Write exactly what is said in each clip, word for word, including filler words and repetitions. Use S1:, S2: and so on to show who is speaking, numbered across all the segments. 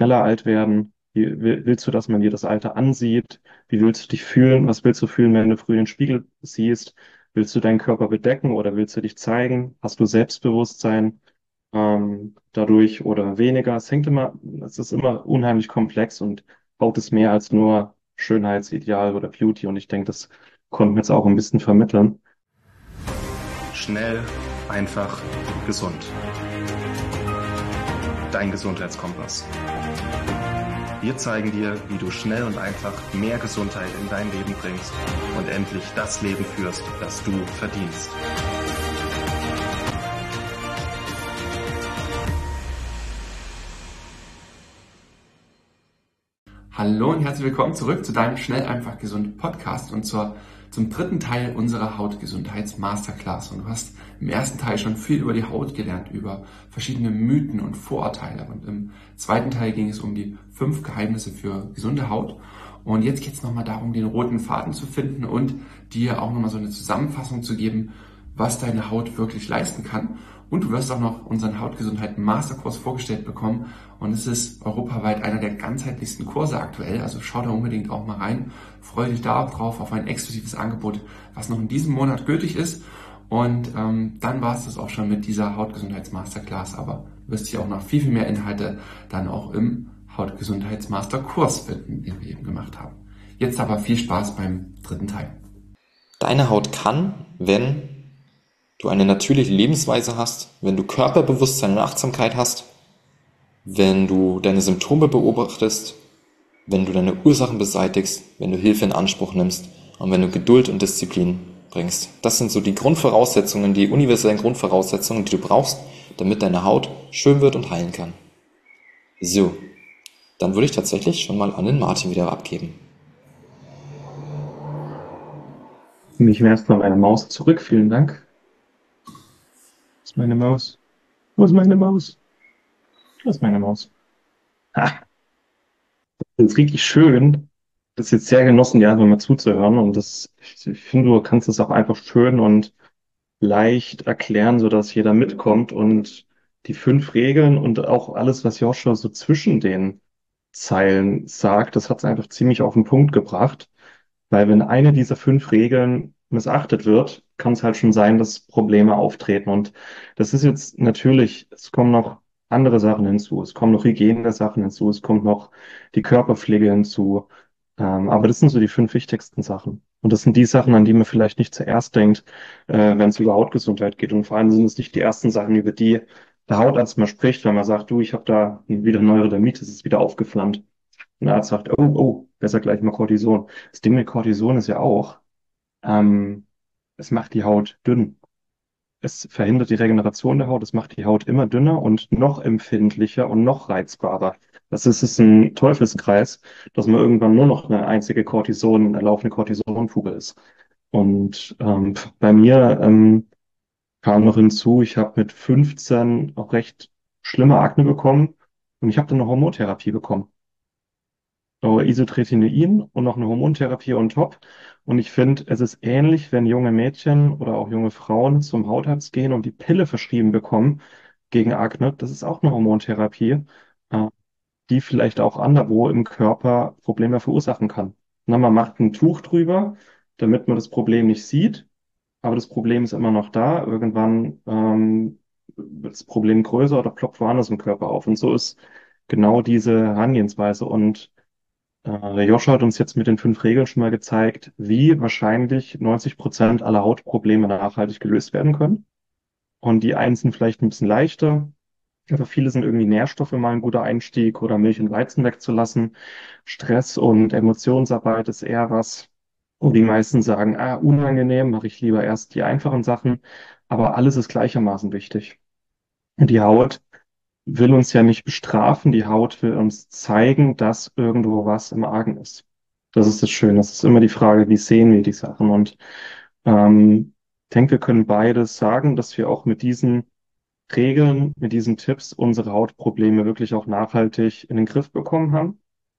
S1: schneller alt werden? Wie will- willst du, dass man dir das Alter ansieht? Wie willst du dich fühlen? Was willst du fühlen, wenn du früh in den Spiegel siehst? Willst du deinen Körper bedecken oder willst du dich zeigen? Hast du Selbstbewusstsein ähm, dadurch oder weniger? Es hängt immer, es ist immer unheimlich komplex und braucht es mehr als nur Schönheitsideal oder Beauty. Und ich denke, das konnten wir jetzt auch ein bisschen vermitteln.
S2: Schnell, einfach, gesund. Dein Gesundheitskompass. Wir zeigen dir, wie du schnell und einfach mehr Gesundheit in dein Leben bringst und endlich das Leben führst, das du verdienst.
S3: Hallo und herzlich willkommen zurück zu deinem Schnell, einfach, gesund Podcast und zur, zum dritten Teil unserer Hautgesundheits-Masterclass. Und du hast im ersten Teil schon viel über die Haut gelernt, über verschiedene Mythen und Vorurteile. Und im zweiten Teil ging es um die fünf Geheimnisse für gesunde Haut. Und jetzt geht es nochmal darum, den roten Faden zu finden und dir auch nochmal so eine Zusammenfassung zu geben, was deine Haut wirklich leisten kann. Und du wirst auch noch unseren Hautgesundheit-Masterkurs vorgestellt bekommen. Und es ist europaweit einer der ganzheitlichsten Kurse aktuell. Also schau da unbedingt auch mal rein. Freue dich da auch drauf auf ein exklusives Angebot, was noch in diesem Monat gültig ist. Und ähm, dann war es das auch schon mit dieser Hautgesundheits-Masterclass. Aber du wirst hier auch noch viel, viel mehr Inhalte dann auch im Hautgesundheitsmasterkurs finden, den wir eben gemacht haben. Jetzt aber viel Spaß beim dritten Teil.
S4: Deine Haut kann, wenn du eine natürliche Lebensweise hast, wenn du Körperbewusstsein und Achtsamkeit hast, wenn du deine Symptome beobachtest, wenn du deine Ursachen beseitigst, wenn du Hilfe in Anspruch nimmst und wenn du Geduld und Disziplin bringst. Das sind so die Grundvoraussetzungen, die universellen Grundvoraussetzungen, die du brauchst, damit deine Haut schön wird und heilen kann. So, dann würde ich tatsächlich schon mal an den Martin wieder abgeben.
S1: Ich nehme erstmal meine Maus zurück. Vielen Dank. Wo ist meine Maus? Wo ist meine Maus? Wo ist meine Maus? Ha, das ist richtig schön. Das ist jetzt sehr genossen, ja, einfach mal zuzuhören. Und das, ich, ich finde, du kannst es auch einfach schön und leicht erklären, sodass jeder mitkommt. Und die fünf Regeln und auch alles, was Joshua so zwischen den Zeilen sagt, das hat es einfach ziemlich auf den Punkt gebracht. Weil wenn eine dieser fünf Regeln missachtet wird, kann es halt schon sein, dass Probleme auftreten. Und das ist jetzt natürlich, es kommen noch andere Sachen hinzu. Es kommen noch Hygiene-Sachen hinzu. Es kommt noch die Körperpflege hinzu. Ähm, aber das sind so die fünf wichtigsten Sachen. Und das sind die Sachen, an die man vielleicht nicht zuerst denkt, äh, wenn es über Hautgesundheit geht. Und vor allem sind es nicht die ersten Sachen, über die der Hautarzt mal spricht, wenn man sagt, du, ich habe da wieder Neurodermitis, es ist wieder aufgeflammt. Und der Arzt sagt, oh, oh, besser gleich mal Cortison. Das Ding mit Cortison ist ja auch, ähm, es macht die Haut dünn. Es verhindert die Regeneration der Haut, es macht die Haut immer dünner und noch empfindlicher und noch reizbarer. Das ist, ist ein Teufelskreis, dass man irgendwann nur noch eine einzige Cortison, eine laufende Cortisonfuge ist. Und ähm, bei mir ähm, kam noch hinzu, ich habe mit fünfzehn auch recht schlimme Akne bekommen und ich habe dann eine Hormontherapie bekommen. Oh, Isotretinoin und noch eine Hormontherapie on top. Und ich finde, es ist ähnlich, wenn junge Mädchen oder auch junge Frauen zum Hautarzt gehen und die Pille verschrieben bekommen gegen Akne. Das ist auch eine Hormontherapie, äh, die vielleicht auch anderswo im Körper Probleme verursachen kann. Na, man macht ein Tuch drüber, damit man das Problem nicht sieht, aber das Problem ist immer noch da. Irgendwann ähm, wird das Problem größer oder ploppt woanders im Körper auf. Und so ist genau diese Herangehensweise. Und äh, der Joshua hat uns jetzt mit den fünf Regeln schon mal gezeigt, wie wahrscheinlich neunzig Prozent aller Hautprobleme nachhaltig gelöst werden können. Und die einen sind vielleicht ein bisschen leichter, aber viele sind irgendwie Nährstoffe mal ein guter Einstieg oder Milch und Weizen wegzulassen. Stress und Emotionsarbeit ist eher was, wo die meisten sagen, ah, unangenehm, mache ich lieber erst die einfachen Sachen. Aber alles ist gleichermaßen wichtig. Und die Haut will uns ja nicht bestrafen, die Haut will uns zeigen, dass irgendwo was im Argen ist. Das ist das Schöne. Es ist immer die Frage, wie sehen wir die Sachen? Und ähm, ich denke, wir können beides sagen, dass wir auch mit diesen Regeln, mit diesen Tipps unsere Hautprobleme wirklich auch nachhaltig in den Griff bekommen haben.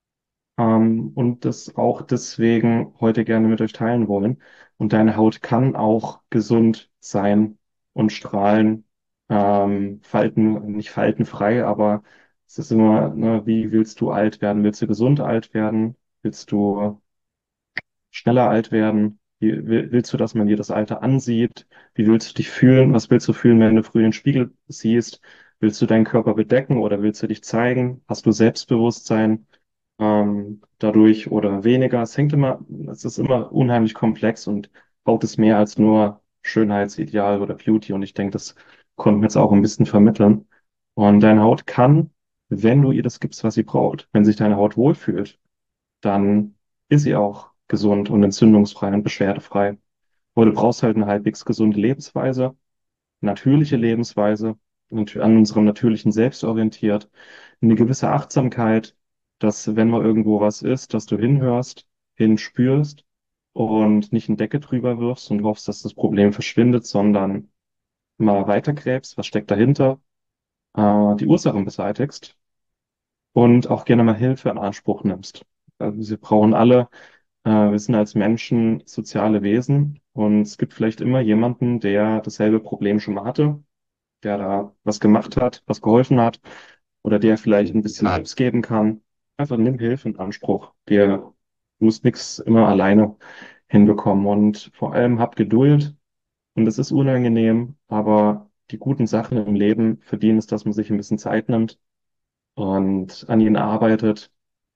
S1: Ähm, und das auch deswegen heute gerne mit euch teilen wollen. Und deine Haut kann auch gesund sein und strahlen, ähm, Falten, nicht faltenfrei, aber Es ist immer, ne, wie willst du alt werden? Willst du gesund alt werden? Willst du schneller alt werden? Wie, will- willst du, dass man dir das Alter ansieht? Wie willst du dich fühlen? Was willst du fühlen, wenn du früh in den Spiegel siehst? Willst du deinen Körper bedecken oder willst du dich zeigen? Hast du Selbstbewusstsein ähm, dadurch oder weniger? Es hängt immer, es ist immer unheimlich komplex und braucht es mehr als nur Schönheitsideal oder Beauty. Und ich denke, das konnten wir jetzt auch ein bisschen vermitteln. Und deine Haut kann, wenn du ihr das gibst, was sie braucht, wenn sich deine Haut wohlfühlt, dann ist sie auch gesund und entzündungsfrei und beschwerdefrei. Aber du brauchst halt eine halbwegs gesunde Lebensweise, natürliche Lebensweise, und an unserem natürlichen Selbst orientiert, eine gewisse Achtsamkeit, dass wenn mal irgendwo was ist, dass du hinhörst, hinspürst und nicht eine Decke drüber wirfst und hoffst, dass das Problem verschwindet, sondern mal weitergräbst, was steckt dahinter, äh, die Ursachen beseitigst und auch gerne mal Hilfe in Anspruch nimmst. Also sie brauchen alle, äh, wir sind als Menschen soziale Wesen und es gibt vielleicht immer jemanden, der dasselbe Problem schon mal hatte, der da was gemacht hat, was geholfen hat oder der vielleicht ein bisschen Tipps geben kann. Einfach nimm Hilfe in Anspruch. Der, du musst nichts immer alleine hinbekommen und vor allem hab Geduld und es ist unangenehm, aber die guten Sachen im Leben verdienen es, dass man sich ein bisschen Zeit nimmt und an ihnen arbeitet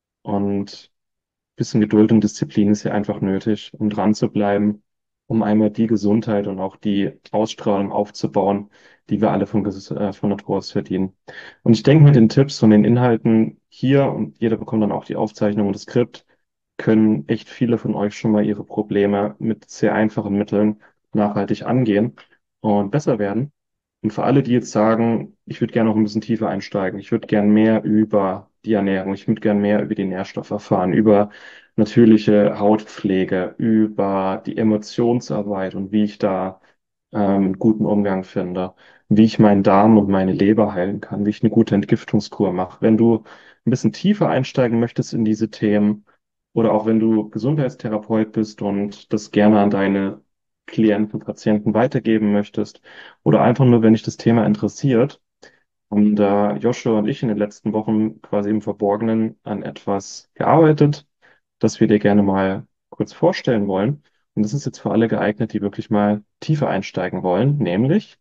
S1: und bisschen Geduld und Disziplin ist ja einfach nötig, um dran zu bleiben, um einmal die Gesundheit und auch die Ausstrahlung aufzubauen, die wir alle von, Ges- äh, von Natur aus verdienen. Und ich denke, mit den Tipps und den Inhalten hier, und jeder bekommt dann auch die Aufzeichnung und das Skript, können echt viele von euch schon mal ihre Probleme mit sehr einfachen Mitteln nachhaltig angehen und besser werden. Und für alle, die jetzt sagen, ich würde gerne noch ein bisschen tiefer einsteigen, ich würde gern mehr über die Ernährung, ich würde gern mehr über die Nährstoffe erfahren, über natürliche Hautpflege, über die Emotionsarbeit und wie ich da ähm, einen guten Umgang finde, wie ich meinen Darm und meine Leber heilen kann, wie ich eine gute Entgiftungskur mache. Wenn du ein bisschen tiefer einsteigen möchtest in diese Themen oder auch wenn du Gesundheitstherapeut bist und das gerne an deine Klienten, Patienten weitergeben möchtest oder einfach nur, wenn dich das Thema interessiert, haben da Joshua und ich in den letzten Wochen quasi im Verborgenen an etwas gearbeitet, das wir dir gerne mal kurz vorstellen wollen. Und das ist jetzt für alle geeignet, die wirklich mal tiefer einsteigen wollen, nämlich,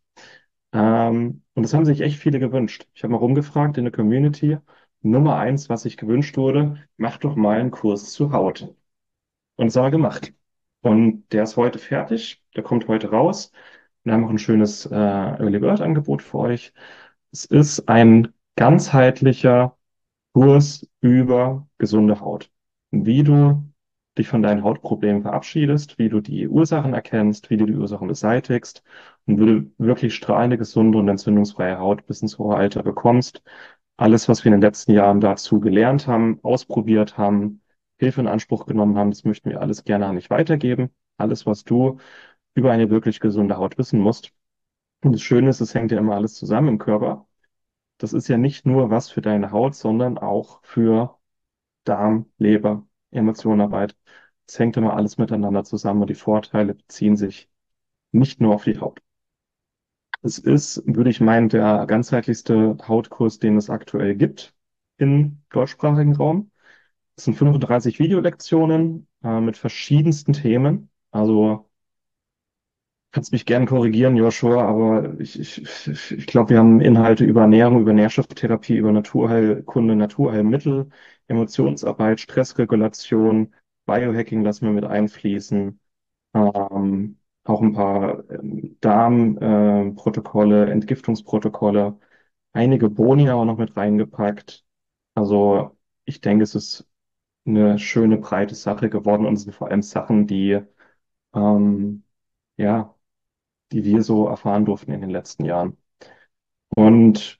S1: ähm, und das haben sich echt viele gewünscht. Ich habe mal rumgefragt in der Community. Nummer eins, was sich gewünscht wurde, mach doch mal einen Kurs zu Haut. Und das haben wir gemacht. Und der ist heute fertig, der kommt heute raus. Wir haben auch ein schönes äh, Early Bird Angebot für euch. Es ist ein ganzheitlicher Kurs über gesunde Haut. Wie du dich von deinen Hautproblemen verabschiedest, wie du die Ursachen erkennst, wie du die Ursachen beseitigst und wie du wirklich strahlende, gesunde und entzündungsfreie Haut bis ins hohe Alter bekommst. Alles, was wir in den letzten Jahren dazu gelernt haben, ausprobiert haben, Hilfe in Anspruch genommen haben, das möchten wir alles gerne an dich weitergeben. Alles, was du über eine wirklich gesunde Haut wissen musst. Und das Schöne ist, es hängt ja immer alles zusammen im Körper. Das ist ja nicht nur was für deine Haut, sondern auch für Darm, Leber, Emotionenarbeit. Es hängt immer alles miteinander zusammen und die Vorteile beziehen sich nicht nur auf die Haut. Es ist, würde ich meinen, der ganzheitlichste Hautkurs, den es aktuell gibt im deutschsprachigen Raum. Es sind fünfunddreißig Videolektionen äh, mit verschiedensten Themen. Also kannst mich gern korrigieren, Joshua, aber ich, ich, ich ich glaube, wir haben Inhalte über Ernährung, über Nährstofftherapie, über Naturheilkunde, Naturheilmittel, Emotionsarbeit, Stressregulation, Biohacking lassen wir mit einfließen, ähm, auch ein paar ähm, Darmprotokolle, äh, Protokolle, Entgiftungsprotokolle, einige Boni haben wir noch mit reingepackt. Also ich denke, es ist eine schöne, breite Sache geworden und es sind vor allem Sachen, die ähm, ja, die wir so erfahren durften in den letzten Jahren. Und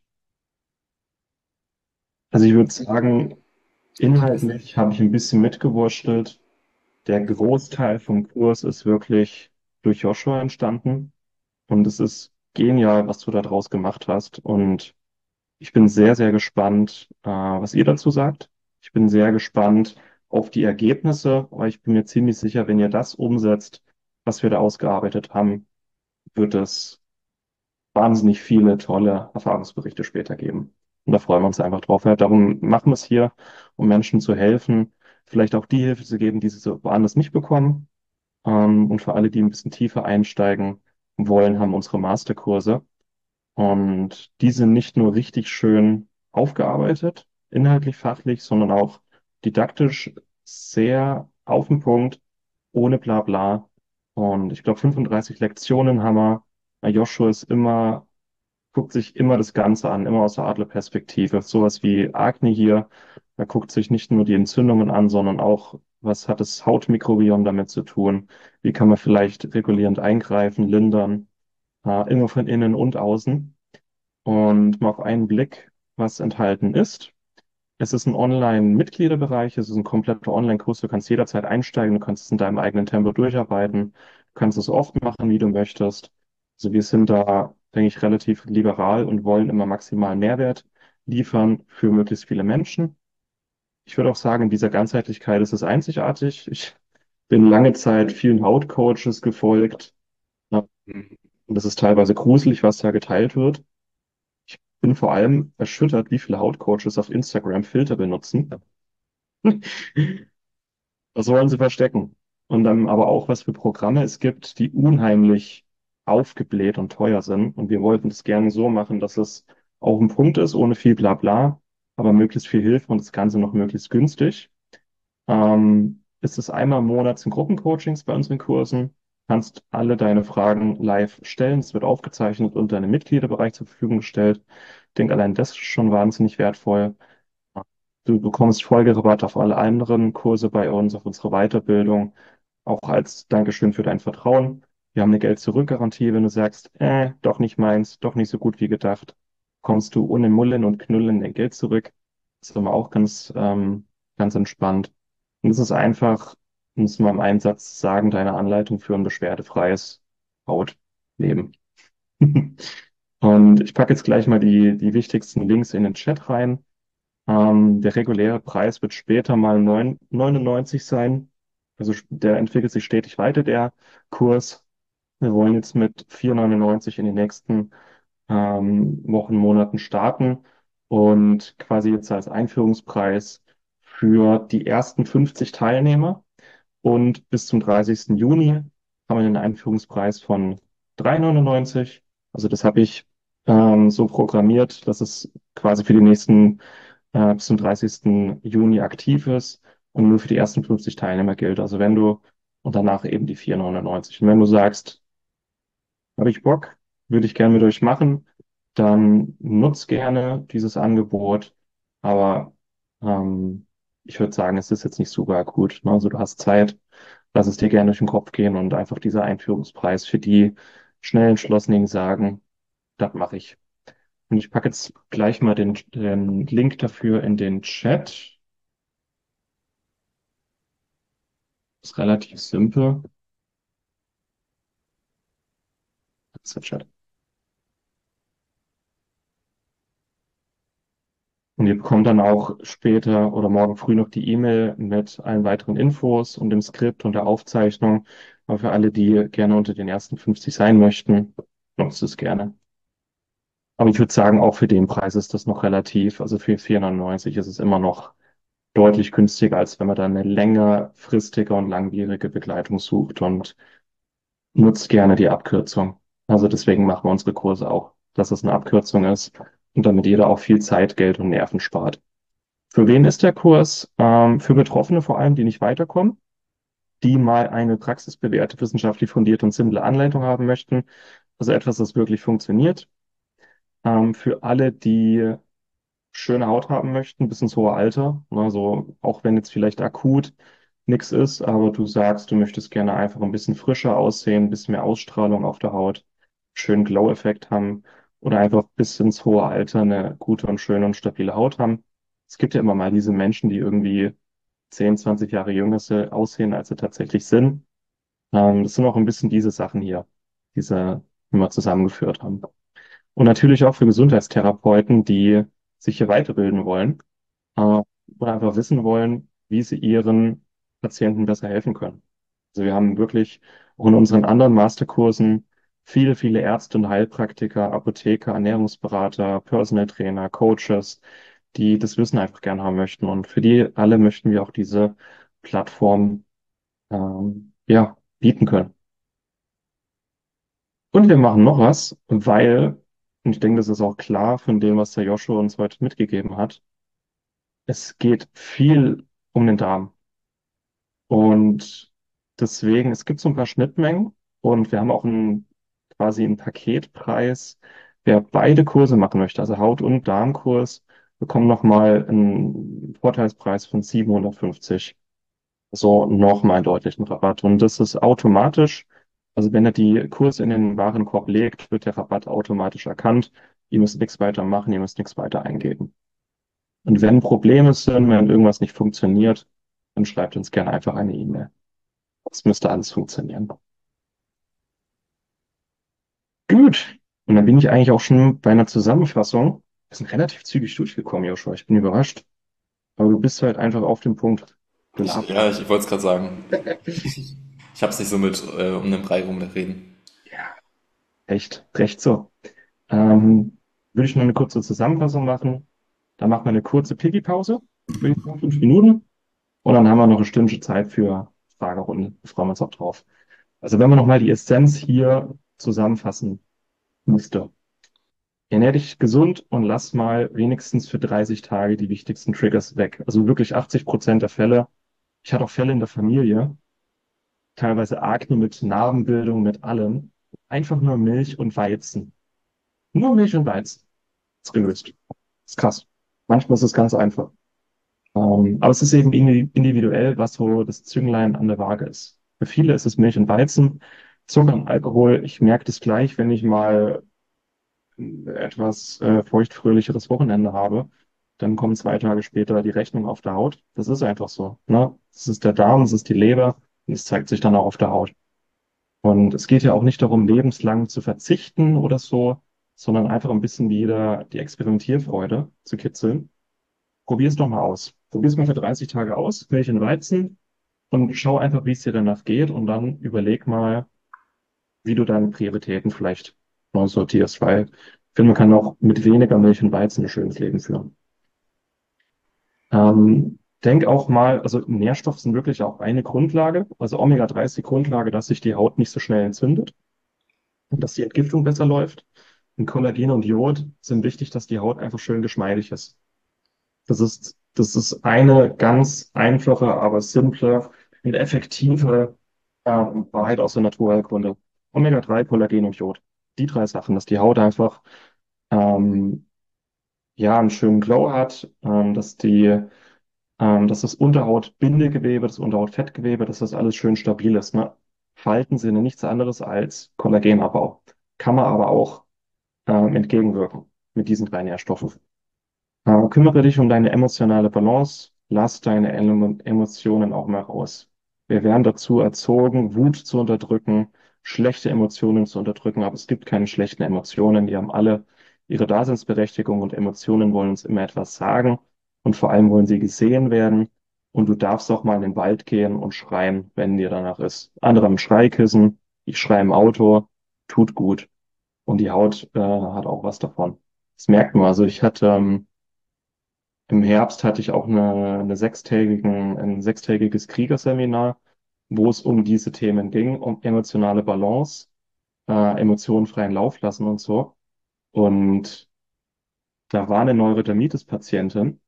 S1: also ich würde sagen, inhaltlich habe ich ein bisschen mitgewurschtelt. Der Großteil vom Kurs ist wirklich durch Joshua entstanden. Und es ist genial, was du da draus gemacht hast. Und ich bin sehr, sehr gespannt, äh, was ihr dazu sagt. Ich bin sehr gespannt auf die Ergebnisse, aber ich bin mir ziemlich sicher, wenn ihr das umsetzt, was wir da ausgearbeitet haben, wird es wahnsinnig viele tolle Erfahrungsberichte später geben. Und da freuen wir uns einfach drauf. Ja, darum machen wir es hier, um Menschen zu helfen, vielleicht auch die Hilfe zu geben, die sie so woanders nicht bekommen. Ähm, und für alle, die ein bisschen tiefer einsteigen wollen, haben unsere Masterkurse. Und die sind nicht nur richtig schön aufgearbeitet, inhaltlich, fachlich, sondern auch didaktisch sehr auf den Punkt, ohne Blabla. Und ich glaube, fünfunddreißig Lektionen haben wir. Joshua ist immer, guckt sich immer das Ganze an, immer aus der Adlerperspektive. Sowas wie Akne hier, er guckt sich nicht nur die Entzündungen an, sondern auch, was hat das Hautmikrobiom damit zu tun? Wie kann man vielleicht regulierend eingreifen, lindern, äh, immer von innen und außen. Und mal auf einen Blick, was enthalten ist. Es ist ein Online-Mitgliederbereich, es ist ein kompletter Online-Kurs, du kannst jederzeit einsteigen, du kannst es in deinem eigenen Tempo durcharbeiten, du kannst es so oft machen, wie du möchtest. Also wir sind da, denke ich, relativ liberal und wollen immer maximalen Mehrwert liefern für möglichst viele Menschen. Ich würde auch sagen, in dieser Ganzheitlichkeit ist es einzigartig. Ich bin lange Zeit vielen Hautcoaches gefolgt. Und das ist teilweise gruselig, was da geteilt wird. Ich bin vor allem erschüttert, wie viele Hautcoaches auf Instagram Filter benutzen. Was wollen sie verstecken? Und dann aber auch, was für Programme es gibt, die unheimlich aufgebläht und teuer sind. Und wir wollten es gerne so machen, dass es auf dem Punkt ist, ohne viel Blabla, aber möglichst viel Hilfe und das Ganze noch möglichst günstig. Ähm, ist es einmal im Monat sind Gruppencoachings bei unseren Kursen. Kannst alle deine Fragen live stellen. Es wird aufgezeichnet und deinem Mitgliederbereich zur Verfügung gestellt. Ich denke, allein das ist schon wahnsinnig wertvoll. Du bekommst Folgerabatt auf alle anderen Kurse bei uns, auf unsere Weiterbildung, auch als Dankeschön für dein Vertrauen. Wir haben eine Geld-Zurück-Garantie, wenn du sagst, äh, doch nicht meins, doch nicht so gut wie gedacht, kommst du ohne Mullen und Knüllen dein Geld zurück. Das ist immer auch ganz, ähm, ganz entspannt. Und es ist einfach, muss man im Einsatz sagen, deine Anleitung für ein beschwerdefreies Hautleben. Und ich packe jetzt gleich mal die, die wichtigsten Links in den Chat rein. Ähm, der reguläre Preis wird später mal neun neunundneunzig sein. Also der entwickelt sich stetig weiter, der Kurs. Wir wollen jetzt mit vier neunundneunzig in den nächsten ähm, Wochen, Monaten starten und quasi jetzt als Einführungspreis für die ersten fünfzig Teilnehmer. Und bis zum dreißigsten Juni haben wir einen Einführungspreis von drei neunundneunzig. Also das habe ich ähm, so programmiert, dass es quasi für die nächsten äh, bis zum dreißigsten Juni aktiv ist und nur für die ersten fünfzig Teilnehmer gilt. Also wenn du und danach eben die vier neunundneunzig. Und wenn du sagst, habe ich Bock, würde ich gerne mit euch machen, dann nutz gerne dieses Angebot. Aber ähm, ich würde sagen, es ist jetzt nicht super akut. Ne? Also du hast Zeit, lass es dir gerne durch den Kopf gehen und einfach dieser Einführungspreis für die schnell entschlossenen sagen, das mache ich. Und ich packe jetzt gleich mal den, den Link dafür in den Chat. Ist relativ simpel. Das ist der Chat. Und ihr bekommt dann auch später oder morgen früh noch die E-Mail mit allen weiteren Infos und dem Skript und der Aufzeichnung. Aber für alle, die gerne unter den ersten fünfzig sein möchten, nutzt es gerne. Aber ich würde sagen, auch für den Preis ist das noch relativ. Also für vier neunundneunzig ist es immer noch deutlich günstiger, als wenn man da eine längerfristige und langwierige Begleitung sucht und nutzt gerne die Abkürzung. Also deswegen machen wir unsere Kurse auch, dass es eine Abkürzung ist und damit jeder auch viel Zeit, Geld und Nerven spart. Für wen ist der Kurs? Ähm, für Betroffene vor allem, die nicht weiterkommen, die mal eine praxisbewährte, wissenschaftlich fundierte und simple Anleitung haben möchten. Also etwas, das wirklich funktioniert. Ähm, für alle, die schöne Haut haben möchten, bis ins hohe Alter. Also auch wenn jetzt vielleicht akut nichts ist, aber du sagst, du möchtest gerne einfach ein bisschen frischer aussehen, ein bisschen mehr Ausstrahlung auf der Haut, schönen Glow-Effekt haben oder einfach bis ins hohe Alter eine gute und schöne und stabile Haut haben. Es gibt ja immer mal diese Menschen, die irgendwie zehn, zwanzig Jahre jünger se- aussehen, als sie tatsächlich sind. Ähm, das sind auch ein bisschen diese Sachen hier, diese, die wir zusammengeführt haben. Und natürlich auch für Gesundheitstherapeuten, die sich hier weiterbilden wollen, äh, oder einfach wissen wollen, wie sie ihren Patienten besser helfen können. Also wir haben wirklich auch in unseren anderen Masterkursen viele, viele Ärzte und Heilpraktiker, Apotheker, Ernährungsberater, Personal Trainer, Coaches, die das Wissen einfach gerne haben möchten. Und für die alle möchten wir auch diese Plattform ähm, ja, bieten können. Und wir machen noch was, weil, und ich denke, das ist auch klar von dem, was der Joshua uns heute mitgegeben hat, es geht viel um den Darm. Und deswegen, es gibt so ein paar Schnittmengen und wir haben auch einen, quasi einen Paketpreis. Wer beide Kurse machen möchte, also Haut- und Darmkurs, bekommt nochmal einen Vorteilspreis von siebenhundertfünfzig. So nochmal einen deutlichen Rabatt. Und das ist automatisch. Also wenn er die Kurse in den Warenkorb legt, wird der Rabatt automatisch erkannt. Ihr müsst nichts weiter machen, ihr müsst nichts weiter eingeben. Und wenn Probleme sind, wenn irgendwas nicht funktioniert, dann schreibt uns gerne einfach eine E-Mail. Das müsste alles funktionieren. Gut. Und dann bin ich eigentlich auch schon bei einer Zusammenfassung. Wir sind relativ zügig durchgekommen, Joshua. Ich bin überrascht. Aber du bist halt einfach auf den Punkt
S4: Ich,
S1: gelabert.
S4: ja, ich, ich wollte es gerade sagen. Ich habe es nicht so mit äh, um den Brei rumreden.
S1: Ja, echt, recht so. Ähm, Würde ich noch eine kurze Zusammenfassung machen. Dann machen wir eine kurze Pipi-Pause, würde ich sagen, fünf Minuten. Und dann haben wir noch eine Stündchen Zeit für Fragerunden. Da freuen wir uns auch drauf. Also wenn man nochmal die Essenz hier zusammenfassen müsste. Ernähr dich gesund und lass mal wenigstens für dreißig Tage die wichtigsten Triggers weg. Also wirklich achtzig Prozent der Fälle. Ich hatte auch Fälle in der Familie, teilweise Akne mit Narbenbildung, mit allem. Einfach nur Milch und Weizen. Nur Milch und Weizen. Ist gelöst. Ist krass. Manchmal ist es ganz einfach. Ähm, aber es ist eben indi- individuell, was so das Zünglein an der Waage ist. Für viele ist es Milch und Weizen, Zucker und Alkohol. Ich merke das gleich, wenn ich mal ein etwas äh, feuchtfröhlicheres Wochenende habe. Dann kommen zwei Tage später die Rechnung auf der Haut. Das ist einfach so. Ne? Das ist der Darm, das ist die Leber und es zeigt sich dann auch auf der Haut. Und es geht ja auch nicht darum, lebenslang zu verzichten oder so, sondern einfach ein bisschen wieder die Experimentierfreude zu kitzeln. Probier es doch mal aus. Probier es mal für dreißig Tage aus, Milch und Weizen und schau einfach, wie es dir danach geht und dann überleg mal, wie du deine Prioritäten vielleicht neu sortierst, weil ich finde, man kann auch mit weniger Milch und Weizen ein schönes Leben führen. Ähm, denk auch mal, also Nährstoffe sind wirklich auch eine Grundlage. Also Omega drei ist die Grundlage, dass sich die Haut nicht so schnell entzündet und dass die Entgiftung besser läuft. Und Kollagen und Jod sind wichtig, dass die Haut einfach schön geschmeidig ist. Das ist, das ist eine ganz einfache, aber simple und effektive ähm, Wahrheit aus der Naturheilkunde. Omega drei, Kollagen und Jod. Die drei Sachen, dass die Haut einfach ähm, ja einen schönen Glow hat, ähm, dass die, ähm, dass das Unterhautbindegewebe, das Unterhautfettgewebe, dass das alles schön stabil ist. Ne? Falten sind ja nichts anderes als Kollagenabbau. Kann man aber auch ähm, entgegenwirken mit diesen drei Nährstoffen. Äh, kümmere dich um deine emotionale Balance. Lass deine Emo- Emotionen auch mal raus. Wir werden dazu erzogen, Wut zu unterdrücken, schlechte Emotionen zu unterdrücken, aber es gibt keine schlechten Emotionen. Die haben alle ihre Daseinsberechtigung und Emotionen wollen uns immer etwas sagen und vor allem wollen sie gesehen werden. Und du darfst auch mal in den Wald gehen und schreien, wenn dir danach ist. Andere haben Schreikissen, ich schreie im Auto, tut gut. Und die Haut äh, hat auch was davon. Das merkt man. Also ich hatte ähm, im Herbst hatte ich auch eine, eine sechstägigen, ein sechstägiges Kriegerseminar, wo es um diese Themen ging, um emotionale Balance, äh, Emotionen freien Lauf lassen und so. Und da war eine Neurodermitis-Patientin.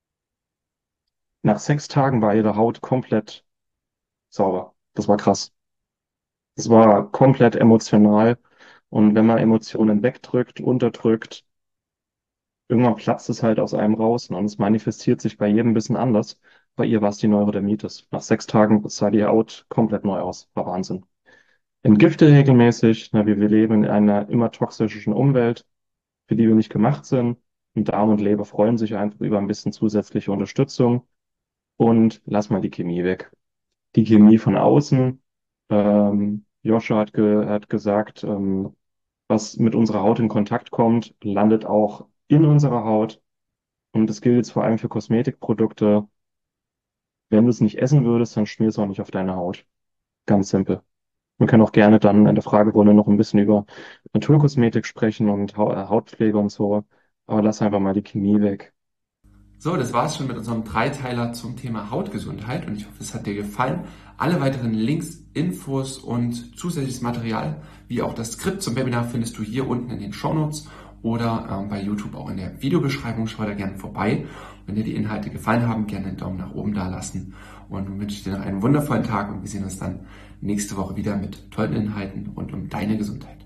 S1: Nach sechs Tagen war ihre Haut komplett sauber. Das war krass. Das war komplett emotional. Und wenn man Emotionen wegdrückt, unterdrückt, irgendwann platzt es halt aus einem raus, ne? Und es manifestiert sich bei jedem ein bisschen anders. Bei ihr war es die Neurodermitis. Nach sechs Tagen sah die Haut komplett neu aus. War Wahnsinn. Entgifte regelmäßig. Ne? Wir, wir leben in einer immer toxischen Umwelt, für die wir nicht gemacht sind. Und Darm und Leber freuen sich einfach über ein bisschen zusätzliche Unterstützung. Und lass mal die Chemie weg. Die Chemie von außen. Ähm, Joscha hat, ge hat gesagt, ähm, was mit unserer Haut in Kontakt kommt, landet auch in unserer Haut. Und das gilt jetzt vor allem für Kosmetikprodukte. Wenn du es nicht essen würdest, dann schmierst du auch nicht auf deine Haut. Ganz simpel. Wir können auch gerne dann in der Fragerunde noch ein bisschen über Naturkosmetik sprechen und Hau- äh, Hautpflege und so. Aber lass einfach mal die Chemie weg.
S3: So, das war's schon mit unserem Dreiteiler zum Thema Hautgesundheit und ich hoffe, es hat dir gefallen. Alle weiteren Links, Infos und zusätzliches Material, wie auch das Skript zum Webinar, findest du hier unten in den Shownotes oder ähm, bei YouTube auch in der Videobeschreibung. Schau da gerne vorbei. Wenn dir die Inhalte gefallen haben, gerne einen Daumen nach oben da lassen und nun wünsche ich dir noch einen wundervollen Tag und wir sehen uns dann nächste Woche wieder mit tollen Inhalten rund um deine Gesundheit.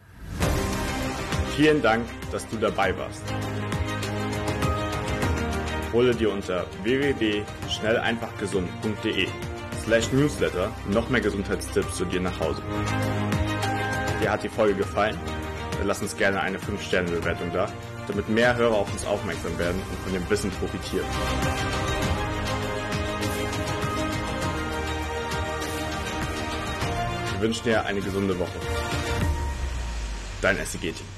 S5: Vielen Dank, dass du dabei warst. Hole dir unter w w w punkt schnell einfach gesund punkt de slash newsletter noch mehr Gesundheitstipps zu dir nach Hause. Dir hat die Folge gefallen? Dann lass uns gerne eine fünf Sterne Bewertung da, damit mehr Hörer auf uns aufmerksam werden und von dem Wissen profitieren. Wir wünschen dir eine gesunde Woche. Dein S C G-Team.